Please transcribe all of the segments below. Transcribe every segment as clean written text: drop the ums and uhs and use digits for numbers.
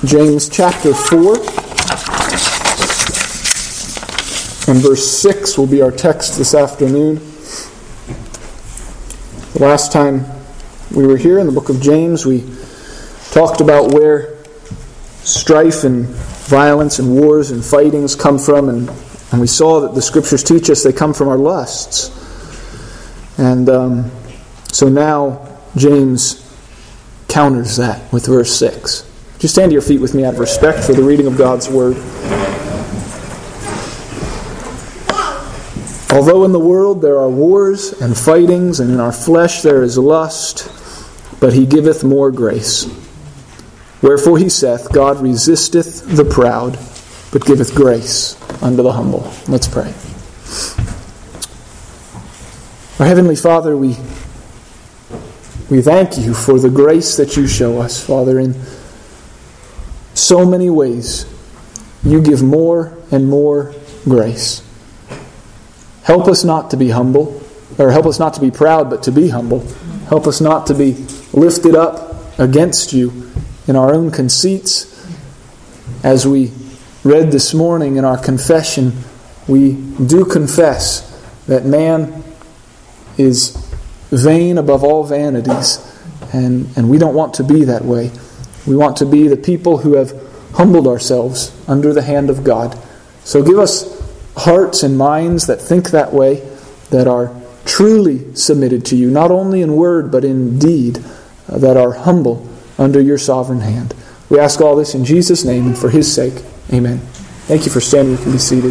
James chapter 4 and verse 6 will be our text this afternoon. The last time we were here in the book of James, we talked about where strife and violence and wars and fightings come from, and we saw that the Scriptures teach us they come from our lusts. And so now James counters that with verse 6. Just stand to your feet with me out of respect for the reading of God's Word. Although in the world there are wars and fightings, and in our flesh there is lust, but He giveth more grace. Wherefore He saith, God resisteth the proud, but giveth grace unto the humble. Let's pray. Our Heavenly Father, we thank You for the grace that You show us, Father. In so many ways, You give more and more grace. Help us not to be humble, or help us not to be proud, but to be humble. Help us not to be lifted up against You in our own conceits. As we read this morning in our confession, we do confess that man is vain above all vanities, and we don't want to be that way. We want to be the people who have humbled ourselves under the hand of God. So give us hearts and minds that think that way, that are truly submitted to You, not only in word but in deed, that are humble under Your sovereign hand. We ask all this in Jesus' name and for His sake. Amen. Thank you for standing. You can be seated.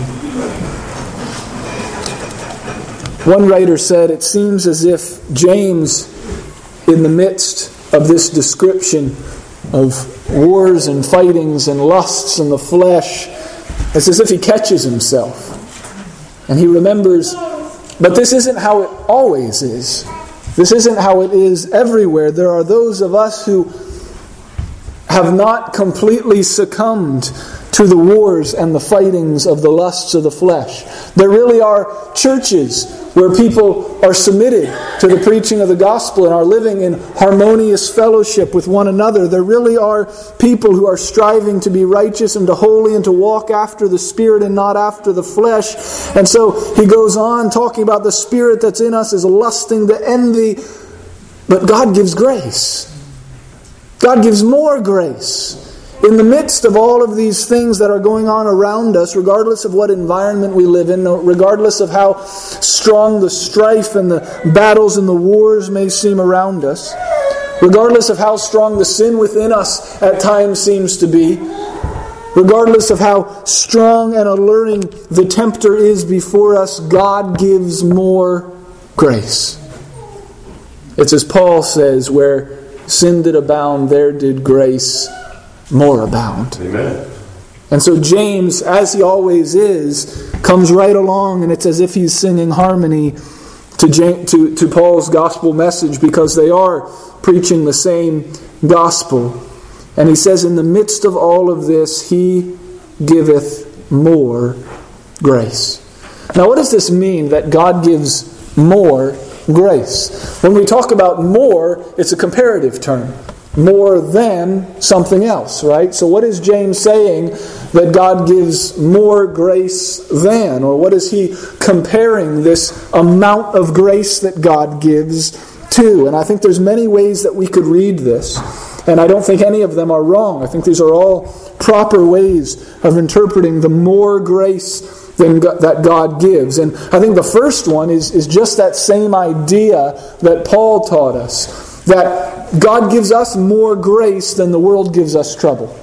One writer said, it seems as if James, in the midst of this description of wars and fightings and lusts in the flesh, it's as if he catches himself. And he remembers, but this isn't how it always is. This isn't how it is everywhere. There are those of us who have not completely succumbed to the wars and the fightings of the lusts of the flesh. There really are churches where people are submitted to the preaching of the gospel and are living in harmonious fellowship with one another. There really are people who are striving to be righteous and to holy and to walk after the Spirit and not after the flesh. And so he goes on talking about the Spirit that's in us is lusting to envy. But God gives grace. God gives more grace. In the midst of all of these things that are going on around us, regardless of what environment we live in, regardless of how strong the strife and the battles and the wars may seem around us, regardless of how strong the sin within us at times seems to be, regardless of how strong and alluring the tempter is before us, God gives more grace. It's as Paul says, where sin did abound, there did grace more abound. Amen. And so James, as he always is, comes right along, and it's as if he's singing harmony to Paul's gospel message, because they are preaching the same gospel. And he says, in the midst of all of this, He giveth more grace. Now, what does this mean, that God gives more grace? When we talk about more, it's a comparative term. More than something else, right? So what is James saying that God gives more grace than? Or what is he comparing this amount of grace that God gives to? And I think there's many ways that we could read this. And I don't think any of them are wrong. I think these are all proper ways of interpreting the more grace that God gives. And I think the first one is just that same idea that Paul taught us, that God gives us more grace than the world gives us trouble.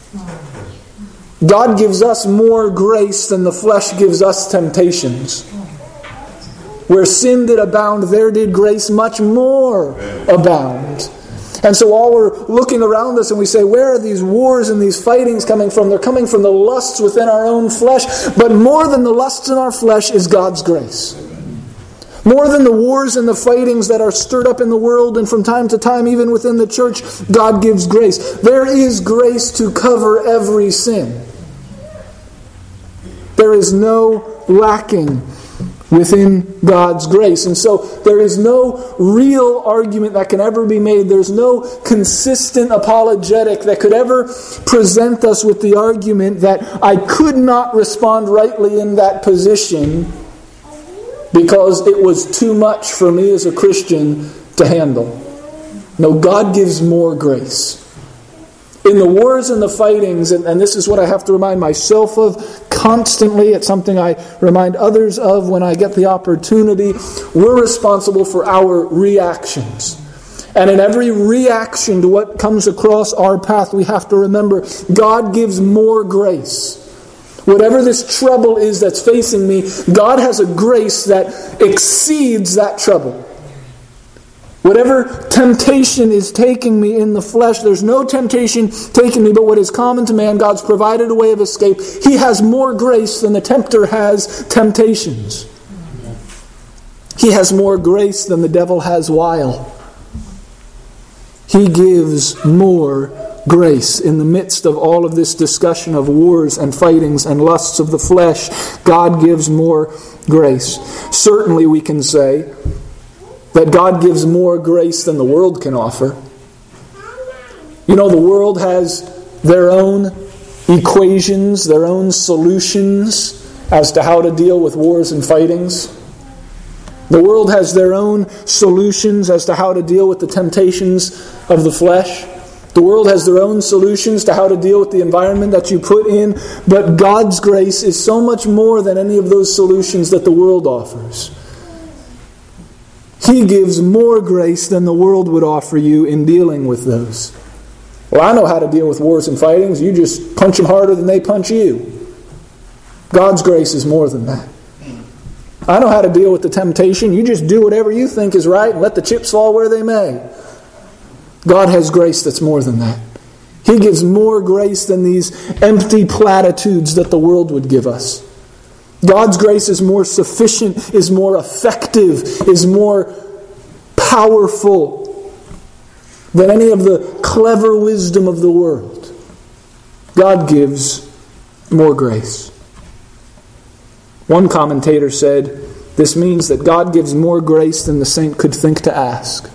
God gives us more grace than the flesh gives us temptations. Where sin did abound, there did grace much more abound. And so while we're looking around us and we say, where are these wars and these fightings coming from? They're coming from the lusts within our own flesh. But more than the lusts in our flesh is God's grace. More than the wars and the fightings that are stirred up in the world and from time to time even within the church, God gives grace. There is grace to cover every sin. There is no lacking within God's grace. And so there is no real argument that can ever be made. There's no consistent apologetic that could ever present us with the argument that I could not respond rightly in that position because it was too much for me as a Christian to handle. No, God gives more grace. In the wars and the fightings, and this is what I have to remind myself of constantly, it's something I remind others of when I get the opportunity, we're responsible for our reactions. And in every reaction to what comes across our path, we have to remember God gives more grace. Whatever this trouble is that's facing me, God has a grace that exceeds that trouble. Whatever temptation is taking me in the flesh, there's no temptation taking me but what is common to man. God's provided a way of escape. He has more grace than the tempter has temptations. He has more grace than the devil has wile. He gives more grace in the midst of all of this discussion of wars and fightings and lusts of the flesh. God gives more grace. Certainly we can say that God gives more grace than the world can offer. You know, the world has their own equations, their own solutions as to how to deal with wars and fightings. The world has their own solutions as to how to deal with the temptations of the flesh. The world has their own solutions to how to deal with the environment that you put in. But God's grace is so much more than any of those solutions that the world offers. He gives more grace than the world would offer you in dealing with those. Well, I know how to deal with wars and fightings. You just punch them harder than they punch you. God's grace is more than that. I know how to deal with the temptation. You just do whatever you think is right and let the chips fall where they may. God has grace that's more than that. He gives more grace than these empty platitudes that the world would give us. God's grace is more sufficient, is more effective, is more powerful than any of the clever wisdom of the world. God gives more grace. One commentator said, this means that God gives more grace than the saint could think to ask.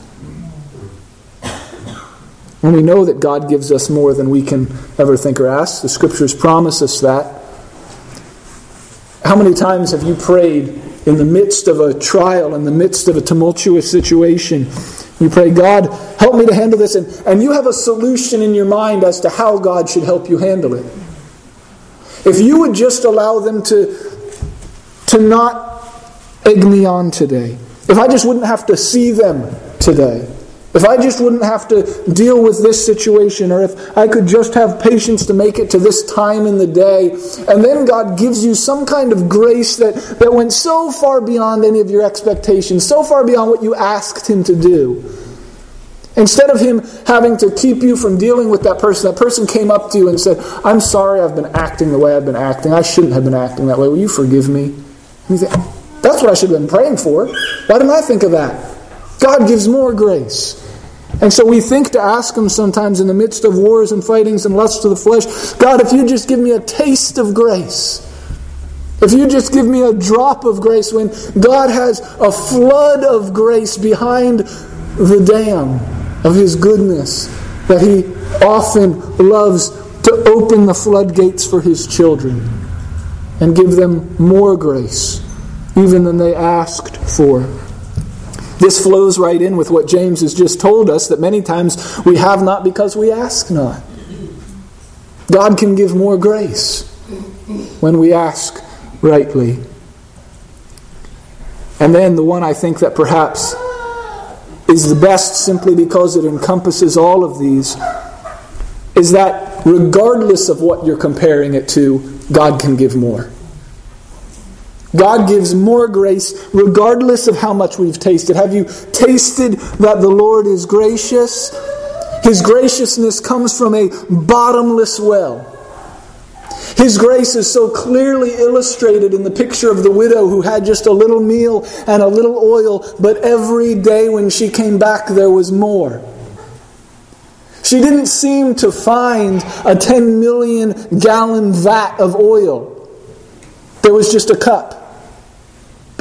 And we know that God gives us more than we can ever think or ask. The Scriptures promise us that. How many times have you prayed in the midst of a trial, in the midst of a tumultuous situation? You pray, God, help me to handle this. And you have a solution in your mind as to how God should help you handle it. If you would just allow them to not egg me on today. If I just wouldn't have to see them today. If I just wouldn't have to deal with this situation, or if I could just have patience to make it to this time in the day, and then God gives you some kind of grace that went so far beyond any of your expectations, so far beyond what you asked Him to do. Instead of Him having to keep you from dealing with that person came up to you and said, I'm sorry I've been acting the way I've been acting. I shouldn't have been acting that way. Will you forgive me? And you think, that's what I should have been praying for. Why didn't I think of that? God gives more grace. And so we think to ask Him sometimes in the midst of wars and fightings and lusts of the flesh, God, if you just give me a taste of grace, if you just give me a drop of grace, when God has a flood of grace behind the dam of His goodness, that He often loves to open the floodgates for His children and give them more grace, even than they asked for. This flows right in with what James has just told us, that many times we have not because we ask not. God can give more grace when we ask rightly. And then the one I think that perhaps is the best, simply because it encompasses all of these, is that regardless of what you're comparing it to, God can give more. God gives more grace regardless of how much we've tasted. Have you tasted that the Lord is gracious? His graciousness comes from a bottomless well. His grace is so clearly illustrated in the picture of the widow who had just a little meal and a little oil, but every day when she came back there was more. She didn't seem to find a 10 million gallon vat of oil. There was just a cup.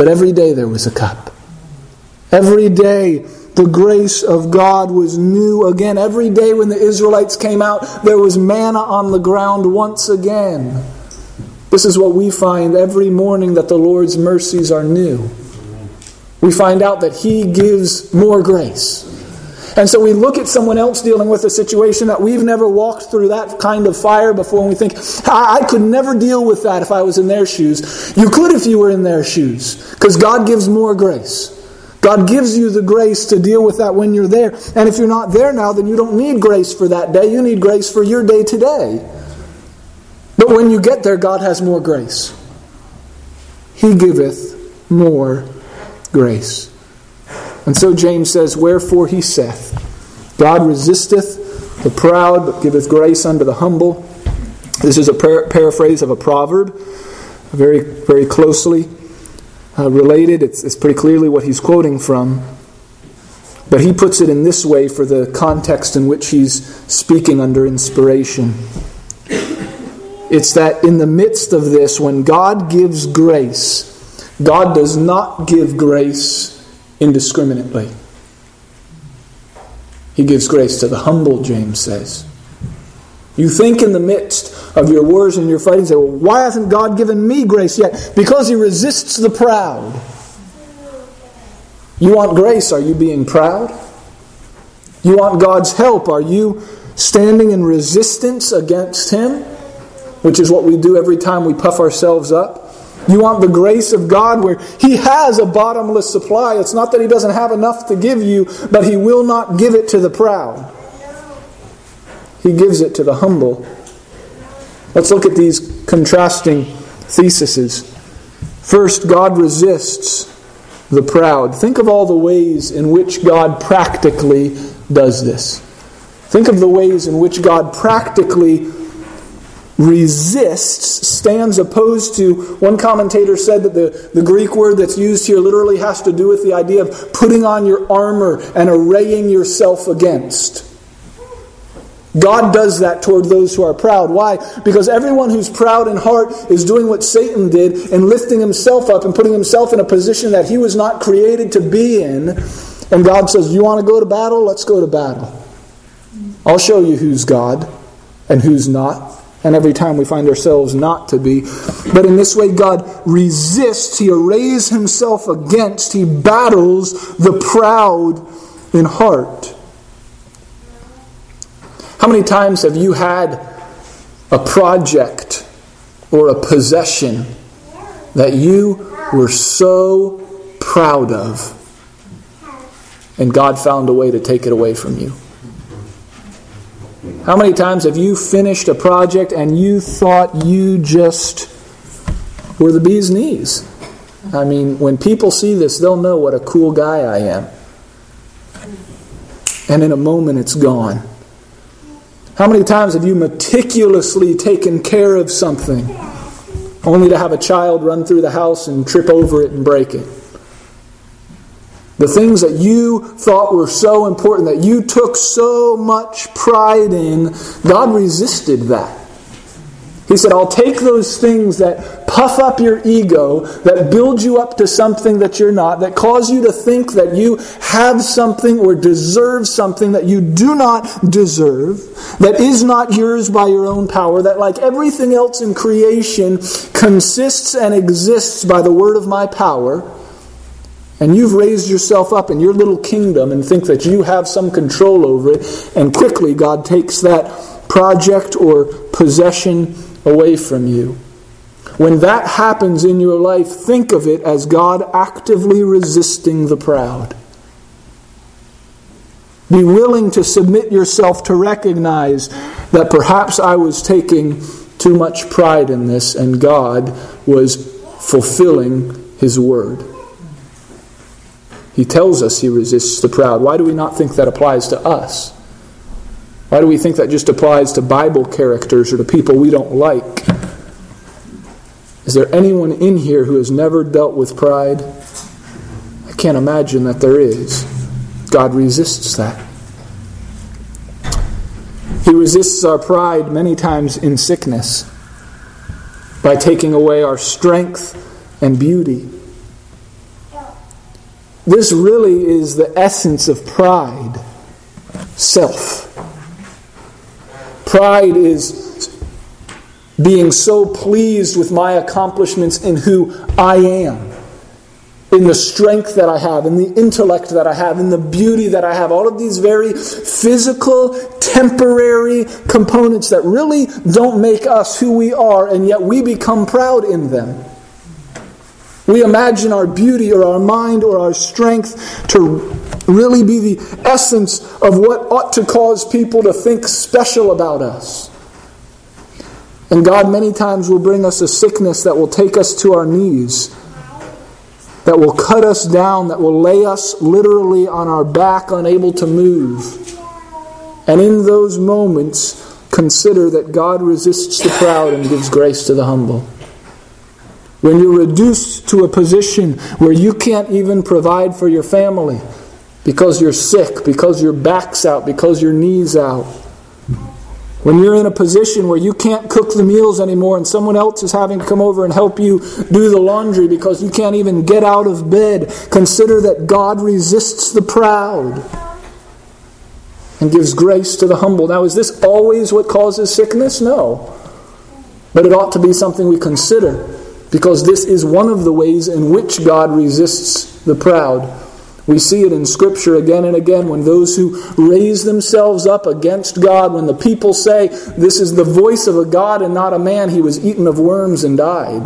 But every day there was a cup. Every day the grace of God was new again. Every day when the Israelites came out, there was manna on the ground once again. This is what we find every morning, that the Lord's mercies are new. We find out that He gives more grace. And so we look at someone else dealing with a situation that we've never walked through that kind of fire before, and we think, I could never deal with that if I was in their shoes. You could if you were in their shoes, because God gives more grace. God gives you the grace to deal with that when you're there. And if you're not there now, then you don't need grace for that day. You need grace for your day today. But when you get there, God has more grace. He giveth more grace. And so James says, wherefore he saith, God resisteth the proud, but giveth grace unto the humble. This is a paraphrase of a proverb, very, very closely related. It's pretty clearly what he's quoting from. But he puts it in this way for the context in which he's speaking under inspiration. It's that in the midst of this, when God gives grace, God does not give grace indiscriminately. He gives grace to the humble, James says. You think in the midst of your wars and your fighting, say, well, why hasn't God given me grace yet? Because He resists the proud. You want grace, are you being proud? You want God's help, are you standing in resistance against Him? Which is what we do every time we puff ourselves up. You want the grace of God where He has a bottomless supply. It's not that He doesn't have enough to give you, but He will not give it to the proud. He gives it to the humble. Let's look at these contrasting theses. First, God resists the proud. Think of all the ways in which God practically does this. Think of the ways in which God practically resists, stands opposed to. One commentator said that the Greek word that's used here literally has to do with the idea of putting on your armor and arraying yourself against. God does that toward those who are proud. Why? Because everyone who's proud in heart is doing what Satan did and lifting himself up and putting himself in a position that he was not created to be in. And God says, you want to go to battle? Let's go to battle. I'll show you who's God and who's not. And every time we find ourselves not to be. But in this way, God resists. He arrays Himself against. He battles the proud in heart. How many times have you had a project or a possession that you were so proud of, and God found a way to take it away from you? How many times have you finished a project and you thought you just were the bee's knees? I mean, when people see this, they'll know what a cool guy I am. And in a moment it's gone. How many times have you meticulously taken care of something only to have a child run through the house and trip over it and break it? The things that you thought were so important, that you took so much pride in, God resisted that. He said, I'll take those things that puff up your ego, that build you up to something that you're not, that cause you to think that you have something or deserve something that you do not deserve, that is not yours by your own power, that like everything else in creation consists and exists by the word of my power. And you've raised yourself up in your little kingdom and think that you have some control over it. And quickly God takes that project or possession away from you. When that happens in your life, think of it as God actively resisting the proud. Be willing to submit yourself to recognize that perhaps I was taking too much pride in this and God was fulfilling His word. He tells us He resists the proud. Why do we not think that applies to us? Why do we think that just applies to Bible characters or to people we don't like? Is there anyone in here who has never dealt with pride? I can't imagine that there is. God resists that. He resists our pride many times in sickness by taking away our strength and beauty. this really is the essence of pride. Self. Pride is being so pleased with my accomplishments in who I am, in the strength that I have, in the intellect that I have, in the beauty that I have. All of these very physical, temporary components that really don't make us who we are, and yet we become proud in them. We imagine our beauty or our mind or our strength to really be the essence of what ought to cause people to think special about us. And God many times will bring us a sickness that will take us to our knees, that will cut us down, that will lay us literally on our back, unable to move. And in those moments, consider that God resists the proud and gives grace to the humble. When you're reduced to a position where you can't even provide for your family because you're sick, because your back's out, because your knee's out. When you're in a position where you can't cook the meals anymore and someone else is having to come over and help you do the laundry because you can't even get out of bed, consider that God resists the proud and gives grace to the humble. Now, is this always what causes sickness? No. But it ought to be something we consider, because this is one of the ways in which God resists the proud. We see it in Scripture again and again when those who raise themselves up against God, when the people say, this is the voice of a God and not a man, he was eaten of worms and died.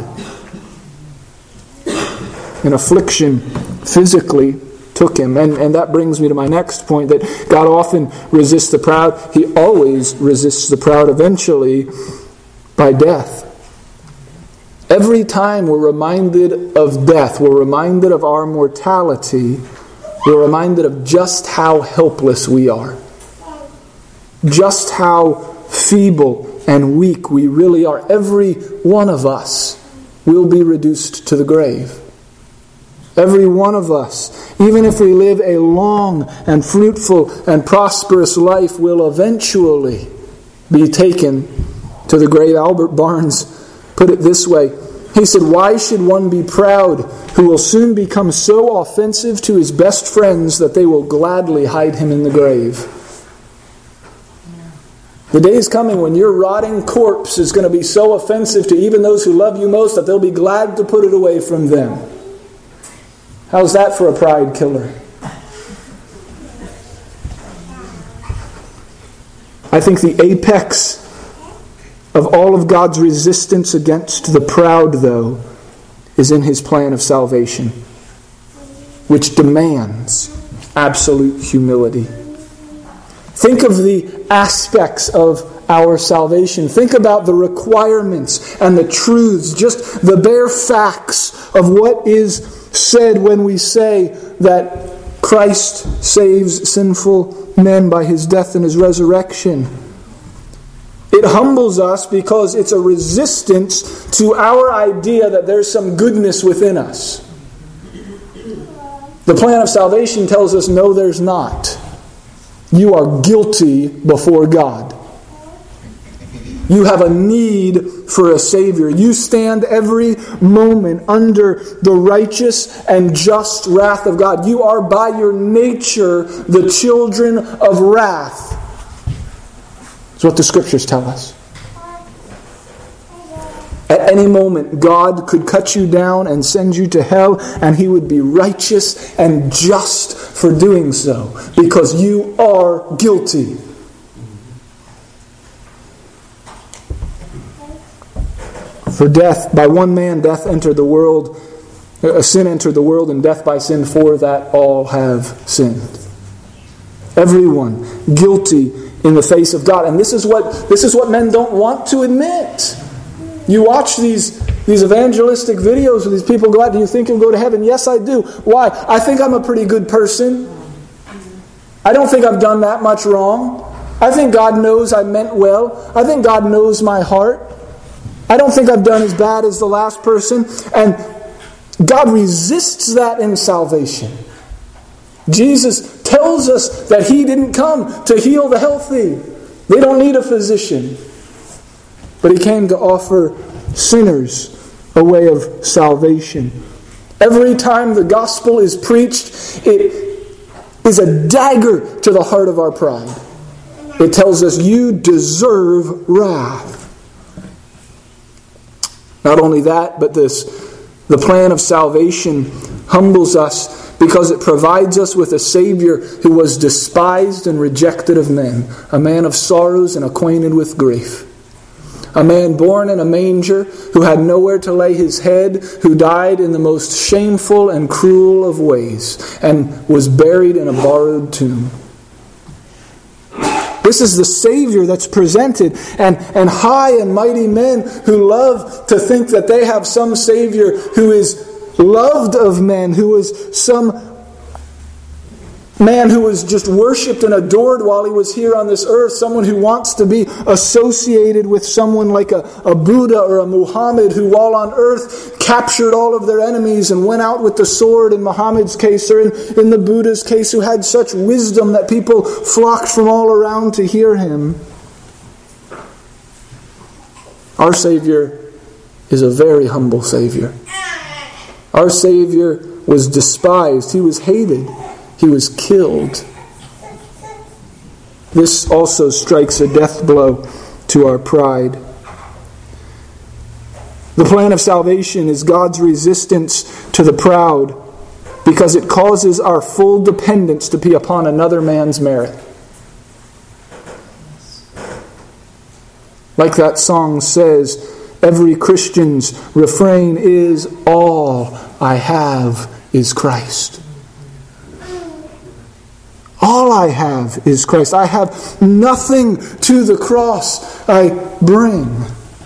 An affliction physically took him. And that brings me to my next point, that God often resists the proud. He always resists the proud eventually by death. Every time we're reminded of death, we're reminded of our mortality, we're reminded of just how helpless we are. Just how feeble and weak we really are. Every one of us will be reduced to the grave. Every one of us, even if we live a long and fruitful and prosperous life, will eventually be taken to the grave. Albert Barnes put it this way. He said, "Why should one be proud who will soon become so offensive to his best friends that they will gladly hide him in the grave?" The day is coming when your rotting corpse is going to be so offensive to even those who love you most that they'll be glad to put it away from them. How's that for a pride killer? I think the apex of all of God's resistance against the proud, though, is in His plan of salvation, which demands absolute humility. Think of the aspects of our salvation. Think about the requirements and the truths, just the bare facts of what is said when we say that Christ saves sinful men by His death and His resurrection. It humbles us because it's a resistance to our idea that there's some goodness within us. The plan of salvation tells us, no, there's not. You are guilty before God. You have a need for a Savior. You stand every moment under the righteous and just wrath of God. You are by your nature the children of wrath. That's what the Scriptures tell us. At any moment, God could cut you down and send you to hell, and He would be righteous and just for doing so, because you are guilty. For death, by one man, death entered the world, sin entered the world, and death by sin, for that all have sinned. Everyone guilty in the face of God. And this is what men don't want to admit. You watch these evangelistic videos where these people go out, do you think you'll go to heaven? Yes, I do. Why? I think I'm a pretty good person. I don't think I've done that much wrong. I think God knows I meant well. I think God knows my heart. I don't think I've done as bad as the last person. And God resists that in salvation. Jesus tells us that He didn't come to heal the healthy. They don't need a physician. But He came to offer sinners a way of salvation. Every time the gospel is preached, it is a dagger to the heart of our pride. It tells us, you deserve wrath. Not only that, but the plan of salvation humbles us because it provides us with a Savior who was despised and rejected of men, a man of sorrows and acquainted with grief. A man born in a manger, who had nowhere to lay his head, who died in the most shameful and cruel of ways, and was buried in a borrowed tomb. This is the Savior that's presented, and high and mighty men who love to think that they have some Savior who is loved of men, who is some man who was just worshipped and adored while he was here on this earth, someone who wants to be associated with someone like a Buddha or a Muhammad, who while on earth captured all of their enemies and went out with the sword in Muhammad's case, or in the Buddha's case, who had such wisdom that people flocked from all around to hear him. Our Savior is a very humble Savior. Our Savior was despised. He was hated. He was killed. This also strikes a death blow to our pride. The plan of salvation is God's resistance to the proud because it causes our full dependence to be upon another man's merit. Like that song says, every Christian's refrain is, all I have is Christ. All I have is Christ. I have nothing to the cross I bring.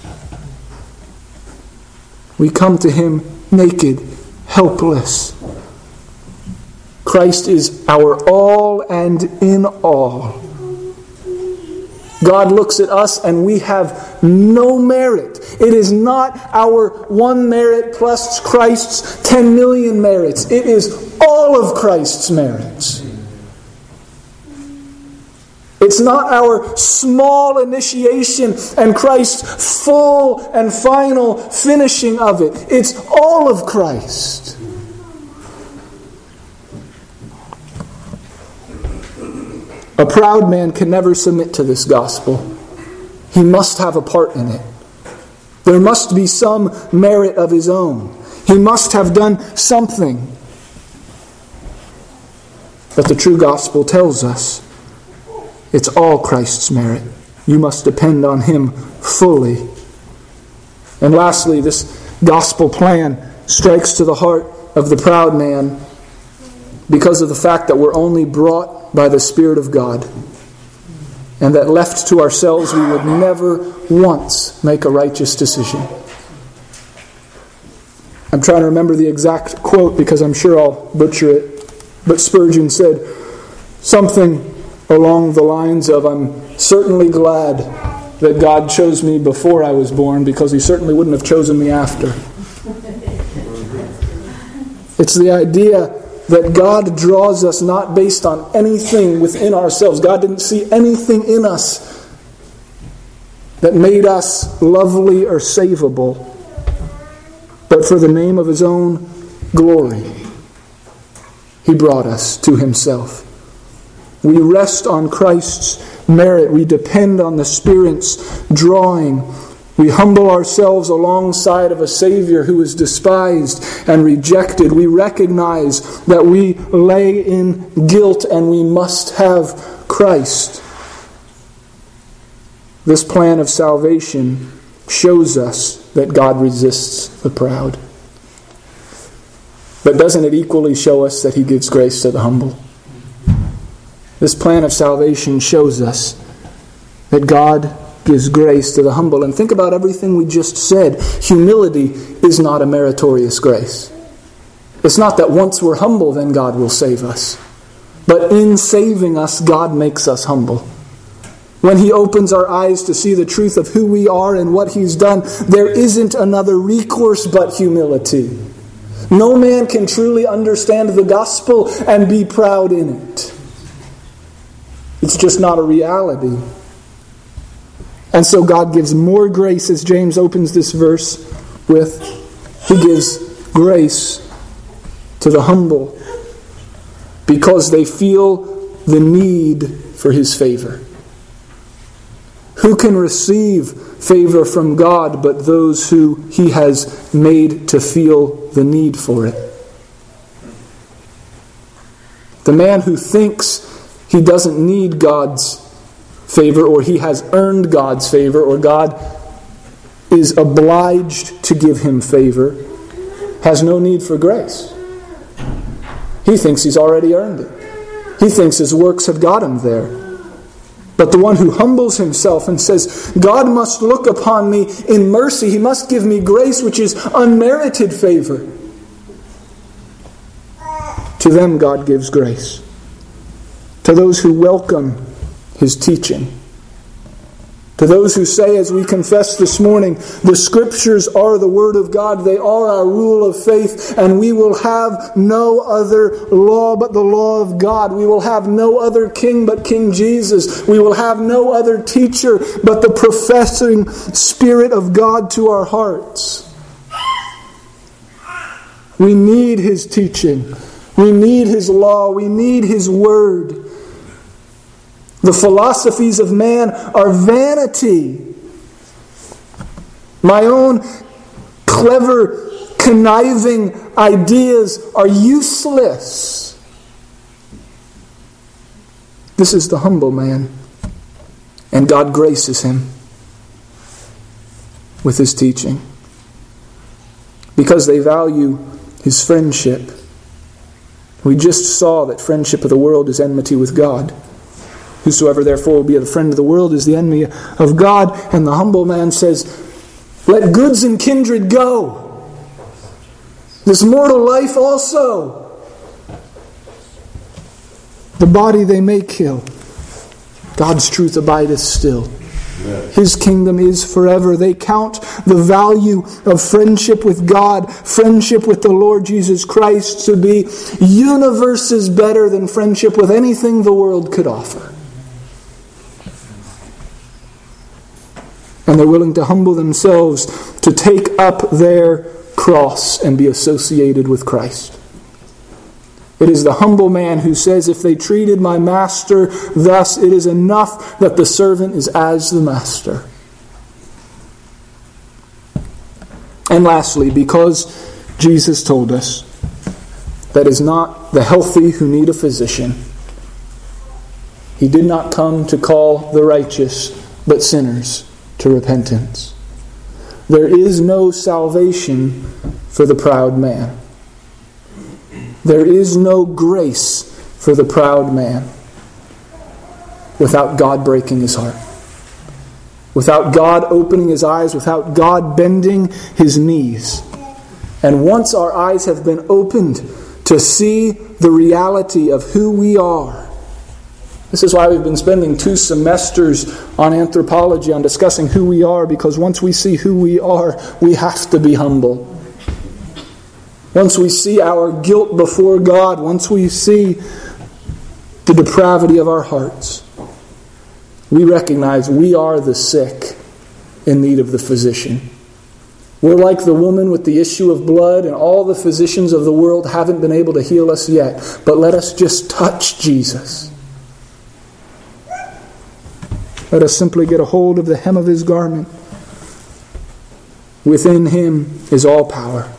We come to Him naked, helpless. Christ is our all and in all. God looks at us and we have no merit. It is not our one merit plus Christ's 10 million merits. It is all of Christ's merits. It's not our small initiation and Christ's full and final finishing of it. It's all of Christ. A proud man can never submit to this gospel. He must have a part in it. There must be some merit of his own. He must have done something. But the true gospel tells us it's all Christ's merit. You must depend on Him fully. And lastly, this gospel plan strikes to the heart of the proud man because of the fact that we're only brought by the Spirit of God, and that left to ourselves we would never once make a righteous decision. I'm trying to remember the exact quote because I'm sure I'll butcher it, but Spurgeon said something along the lines of, I'm certainly glad that God chose me before I was born, because He certainly wouldn't have chosen me after. It's the idea that God draws us not based on anything within ourselves. God didn't see anything in us that made us lovely or savable, but for the name of His own glory, He brought us to Himself. We rest on Christ's merit. We depend on the Spirit's drawing. We humble ourselves alongside of a Savior who is despised and rejected. We recognize that we lay in guilt and we must have Christ. This plan of salvation shows us that God resists the proud. But doesn't it equally show us that He gives grace to the humble? This plan of salvation shows us that God gives grace to the humble. And think about everything we just said. Humility is not a meritorious grace. It's not that once we're humble, then God will save us. But in saving us, God makes us humble. When He opens our eyes to see the truth of who we are and what He's done, there isn't another recourse but humility. No man can truly understand the gospel and be proud in it. It's just not a reality. And so God gives more grace, as James opens this verse with. He gives grace to the humble because they feel the need for His favor. Who can receive favor from God but those who He has made to feel the need for it? The man who thinks he doesn't need God's favor, or he has earned God's favor, or God is obliged to give him favor, has no need for grace. He thinks he's already earned it. He thinks his works have got him there. But the one who humbles himself and says, God must look upon me in mercy. He must give me grace, which is unmerited favor. To them God gives grace. To those who welcome His teaching. To those who say, as we confessed this morning, the Scriptures are the Word of God. They are our rule of faith, and we will have no other law but the law of God. We will have no other king but King Jesus. We will have no other teacher but the professing Spirit of God to our hearts. We need His teaching. We need His law. We need His Word. The philosophies of man are vanity. My own clever, conniving ideas are useless. This is the humble man, and God graces him with His teaching because they value His friendship. We just saw that friendship of the world is enmity with God. Whosoever therefore will be a friend of the world is the enemy of God. And the humble man says, let goods and kindred go. This mortal life also. The body they may kill. God's truth abideth still. His kingdom is forever. They count the value of friendship with God, friendship with the Lord Jesus Christ, to be universes better than friendship with anything the world could offer. And they're willing to humble themselves to take up their cross and be associated with Christ. It is the humble man who says, if they treated my master thus, it is enough that the servant is as the master. And lastly, because Jesus told us that it is not the healthy who need a physician. He did not come to call the righteous, but sinners to repentance. There is no salvation for the proud man. There is no grace for the proud man without God breaking his heart, without God opening his eyes, without God bending His knees. And once our eyes have been opened to see the reality of who we are, this is why we've been spending 2 semesters on anthropology, on discussing who we are, because once we see who we are, we have to be humble. Once we see our guilt before God, once we see the depravity of our hearts, we recognize we are the sick in need of the physician. We're like the woman with the issue of blood, and all the physicians of the world haven't been able to heal us yet. But let us just touch Jesus. Let us simply get a hold of the hem of His garment. Within Him is all power.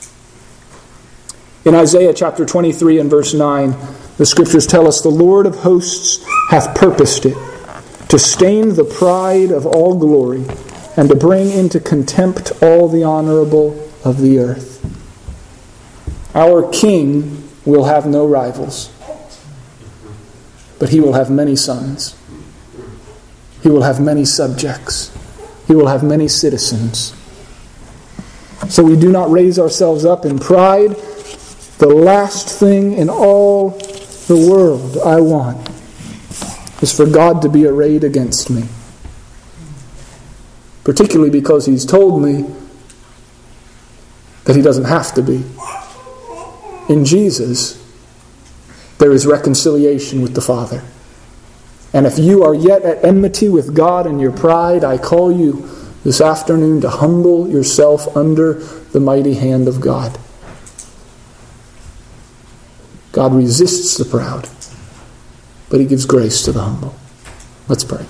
In Isaiah chapter 23 and verse 9, the Scriptures tell us, the Lord of hosts hath purposed it, to stain the pride of all glory, and to bring into contempt all the honorable of the earth. Our King will have no rivals, but He will have many sons. He will have many subjects. He will have many citizens. So we do not raise ourselves up in pride. The last thing in all the world I want is for God to be arrayed against me. Particularly because He's told me that He doesn't have to be. In Jesus, there is reconciliation with the Father. And if you are yet at enmity with God in your pride, I call you this afternoon to humble yourself under the mighty hand of God. God resists the proud, but He gives grace to the humble. Let's pray.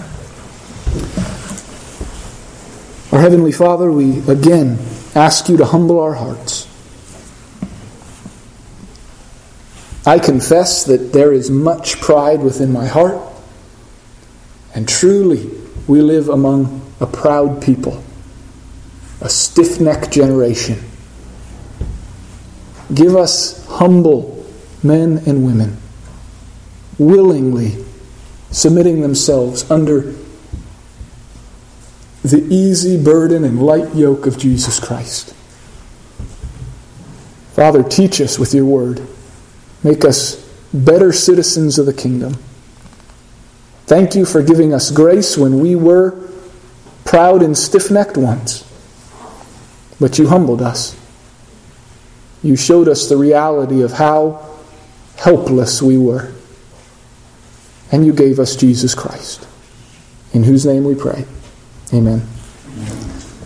Our Heavenly Father, we again ask You to humble our hearts. I confess that there is much pride within my heart, and truly we live among a proud people, a stiff-necked generation. Give us humble men and women, willingly submitting themselves under the easy burden and light yoke of Jesus Christ. Father, teach us with Your word. Make us better citizens of the kingdom. Thank You for giving us grace when we were proud and stiff-necked once. But You humbled us. You showed us the reality of how helpless we were. And You gave us Jesus Christ, in whose name we pray. Amen.